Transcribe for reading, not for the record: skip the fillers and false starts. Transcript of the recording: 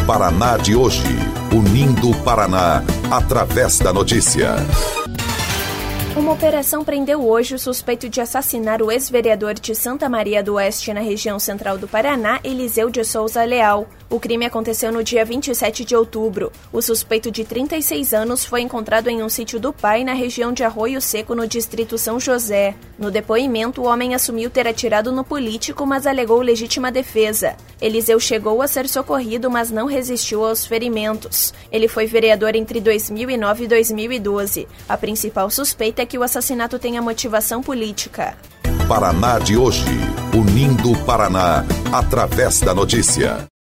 Paraná de hoje, unindo o Paraná através da notícia. Uma operação prendeu hoje o suspeito de assassinar o ex-vereador de Santa Maria do Oeste, na região central do Paraná, Eliseu de Souza Leal. O crime aconteceu no dia 27 de outubro. O suspeito de 36 anos foi encontrado em um sítio do pai, na região de Arroio Seco, no distrito São José. No depoimento, o homem assumiu ter atirado no político, mas alegou legítima defesa. Eliseu chegou a ser socorrido, mas não resistiu aos ferimentos. Ele foi vereador entre 2009 e 2012. A principal suspeita é que o assassinato tenha motivação política. Paraná de hoje, unindo o Paraná através da notícia.